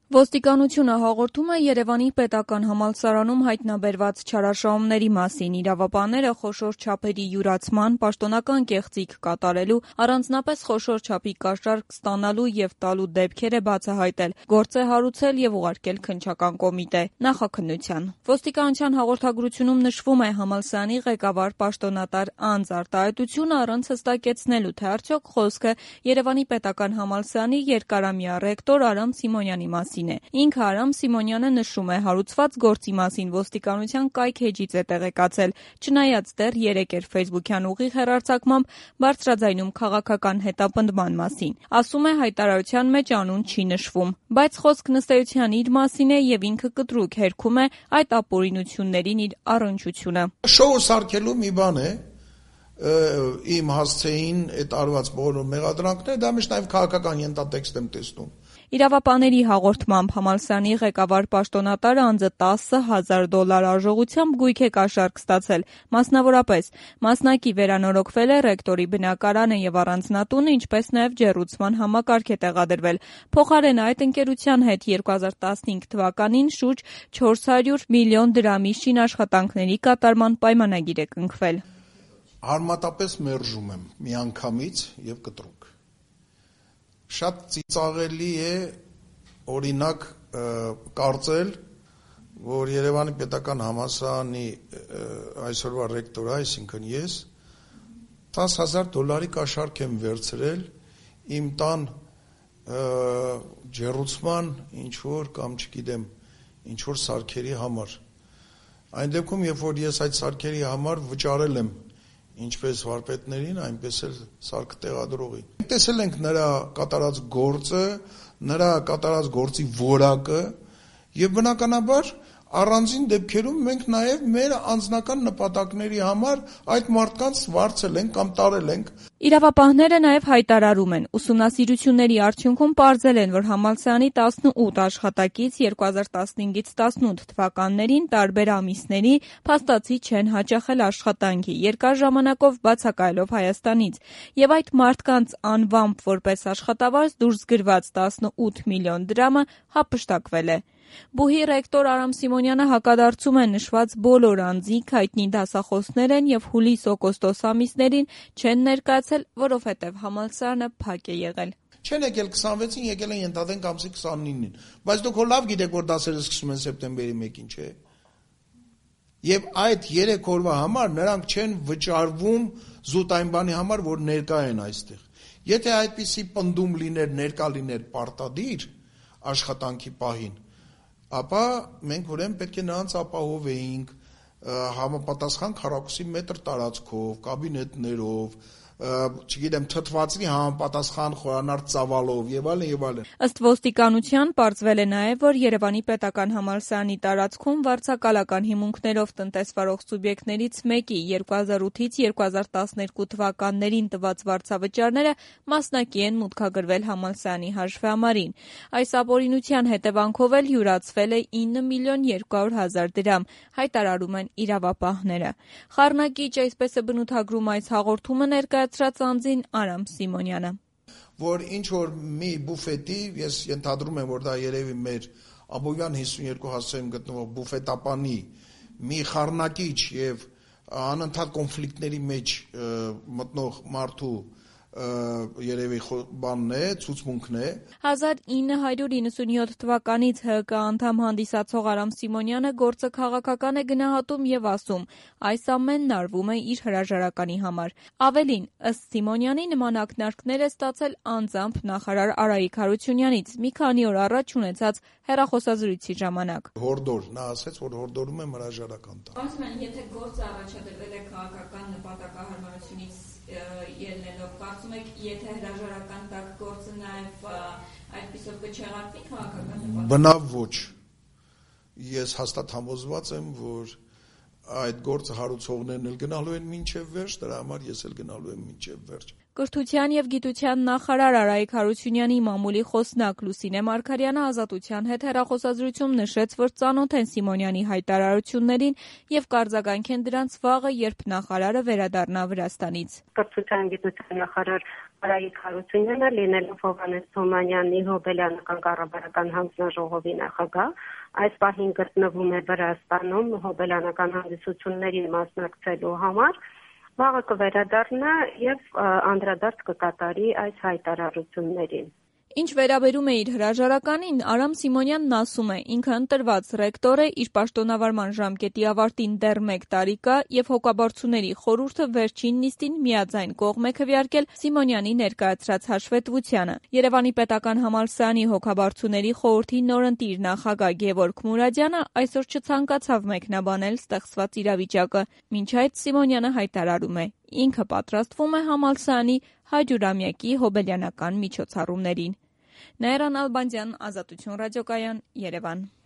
Ոստիկանությունը հաղորդում է Երևանի պետական համալսարանում հայտնաբերված չարաշահումների մասին։ Իրավաբանները խոշոր չափերի յուրացման, պաշտոնական կեղծիք կատարելու, առանձնապես խոշոր չափի կաշառք ստանալու և տալու դեպքեր է բացահայտել, գործ է հարուցել և ուղարկել քննչական կոմիտե նախաքննության։ Ոստիկանության հաղորդագրությունում նշվում է համալսարանի ղեկավար պաշտոնատար անձ արտահայտությունը առանց հստակեցնելու, թե արդյոք խոսքը Երևանի պետական համալսարանի երկարամյա ռեկտոր Արամ Սիմոնյանի մասին է։ Ինքը Արամ Սիմոնյանը նշում է, հարուցված գործի մասին ոստիկանության կայք էջից է տեղեկացել, չնայած դեռ երեկ էր ֆեյսբուքյան ուղիղ հեռարձակմամբ բարձրաձայնում քաղաքական հետապնդման մասին։ Ասում է, հայտարարության մեջ անուն չի նշվում, բայց խոսքն ըստ էության իր մասին է և ինքը կտրուկ հերքում է այդ ապօրինություններին իր առնչությունը։ Շոու սարքելու մի բան է, իմ հասցեին այդ արված բոլոր մեղադրանքները, դա միշտ նաև քաղաքական ենթատեքստ եմ տեսնում։ Իրավապանների հաղորդմամբ համալսարանի ղեկավար պաշտոնատար անձը $10,000 արժողությամբ գույք է կաշառք ստացել, մասնավորապես մասնակի վերանորոգվել է ռեկտորի բնակարանը և առանձնատունը, ինչպես նաև ջեռուցման համակարգ է տեղադրվել։ Փոխարենը այդ ընկերության հետ 2015 թվականին շուրջ 400 միլիոն դրամի շինաշխատանքների կատարման պայմանագիր է կնքվել։ Հարմատապես մերժում եմ միանգամից և կտրուկ։ Շատ ծիծաղելի է օրինակ կարծել, որ Երևանի պետական համալսարանի այսօրվա ռեկտորը, այսինքն ես, $10,000 կաշառք եմ վերցրել իմ տան ջեռուցման ինչ-որ կամ չգիտեմ ինչ-որ սարքերի համար։ Այն դեպքում, երբ որ ես այդ սարքերի համար վճարել եմ ինչպես վարպետներին, այնպես էլ սարքը տեղադրողին։ Տեսել ենք նրա կատարած գործը, նրա կատարած գործի որակը և բնականաբար առանձին դեպքերում մենք նաև մեր անձնական նպատակների համար այդ մարդկանց վարձել ենք կամ տարել ենք։ Իրավապահները նաև հայտարարում են, ուսումնասիրությունների արդյունքում պարզել են, որ համալսարանի 18 աշխատակից 2015-ից 18 թվականներին տարբեր ամիսների փաստացի չեն հաճախել աշխատանքի, երկար ժամանակով բացակայելով Հայաստանից, և այդ մարդկանց անվամբ որպես աշխատավարձ դուրս գրված 18 միլիոն դրամը հափշտակվել է։ Բուհի ռեկտոր Արամ Սիմոնյանը հակադարձում է նշված բոլոր անձինք հայտնի դասախոսներ են և հուլիս-օգոստոս ամիսներին չեն ներկայացել, որովհետև համալսարանը փակ է եղել։ Չեն եկել 26-ին, եկել են ենթադրենք ամսի 29-ին, բայց դուք հո լավ գիտեք, որ դասերը սկսում են սեպտեմբերի 1-ին, չէ՞։ Եվ այդ 3 օրվա համար նրանք չեն վճարվում զուտ այն բանի համար, որ ներկա են այստեղ։ Եթե այդպիսի պնդում լիներ, ներկա լիներ պարտադիր աշխատանքի պահին, ապա մենք ուրեմն պետք է նրանց ապահովեինք համապատասխան քառակուսի մետր տարածքով, կաբինետներով, չգիտեմ, թթվածնի համապատասխան խորանարդ ծավալով եւ այլն եւ այլն։ Ըստ ոստիկանության պարզվել է նաեւ, որ Երևանի պետական համալսարանի տարածքում վարձակալական հիմունքներով տնտեսվարող սուբյեկտներից մեկի 2008-ից 2012 թվականներին տված վարձավճարները մասնակի են մուտքագրվել համալսարանի հաշվեհամարին։ Այս ապօրինության հետևանքով էլ յուրացվել է 9,2 միլիոն դրամ, հայտարարում են իրավապահները։ Խառնակիչ, այսպես է բնութագրում այս հաղորդումը ներկայացրած անձին Արամ Սիմոնյանը։ Որ ինչ-որ մի բուֆետի, ես ենթադրում եմ, որ դա երևի մեր Աբովյան 52 հասցեում գտնվող բուֆետապանի մի խառնակիչ և անընդհատ կոնֆլիկտների մեջ մտնող մարդու երևի բանն է, ցուցմունքն է։ 1997 թվականից ՀԿ անդամ հանդիսացող Արամ Սիմոնյանը գործը քաղաքական է գնահատում և ասում, այս ամենն արվում է իր հրաժարականի համար։ Ավելին, ըստ Սիմոնյանի, նման ակնարկներ է ստացել անձամբ նախարար Արայիկ Հարությունյանից մի քանի օր առաջ ունեցած հեռախոսազրույցի ժամանակ։ Հորդոր, նա ասաց, որ հորդորում եմ հրաժարական տալ։ Ասում եթե գործը առաջադրվել է քաղաքական նպատակահարմարությունից ելնելով, կարծում եք, եթե հրաժարական տակ գործը նաև այդպիսով կչեղարկվի քաղաքական նպատակ։ Բնավ ոչ։ Ես հաստատ համոզված եմ, որ այդ գործը հարուցողներն էլ գնալու են մինչև վերջ, դրա համար ես էլ գնալու եմ մինչև վերջ։ Կրթության և գիտության նախարար Արայիկ Հարությունյանի մամուլի խոսնակ Լուսինե Մարգարյանը Ազատության հետ հեռախոսազրույցում նշեց, որ ծանոթ են Սիմոնյանի հայտարարություններին և կարձագանքեն դրանց վաղը, երբ նախարարը վերադառնա Վրաստանից։ Կրթության և գիտության նախարար Արայիկ Հարությունյանը լինելով Հովհաննես Թումանյանի Հոբելյանական կառավարական հանձնաժողովի նախագահ, այս պահին գտնվում է Վրաստանում հոբելյանական հանդիսություններին մասնակցելու համար, վաղը կվերադառնա եւ անդրադարձ կկատարի այս հայտարարություններին։ Ինչ վերաբերում է իր հրաժարականին, Արամ Սիմոնյանն ասում է, ինքը ընտրված ռեկտոր է, իր պաշտոնավարման ժամկետի ավարտին դեռ 1 տարի կա եւ հոգաբարձուների խորհուրդը վերջին նիստին միաձայն կողմ է քվեարկել Սիմոնյանի ներկայացրած հաշվետվությանը։ Երևանի պետական համալսարանի հոգաբարձուների խորհրդի նորընտիր նախագահ Գևորգ Մուրադյանը այսօր չցանկացավ մեկնաբանել ստեղծված իրավիճակը, մինչ այդ Սիմոնյանը հայտարարում է, ինքը պատրաստվում է համալսարանի 100-ամյակի հոբելյանական միջոցառումներին։ Նաիրա Նալբանդյան, Ազատություն ռադիոկայան, Երևան։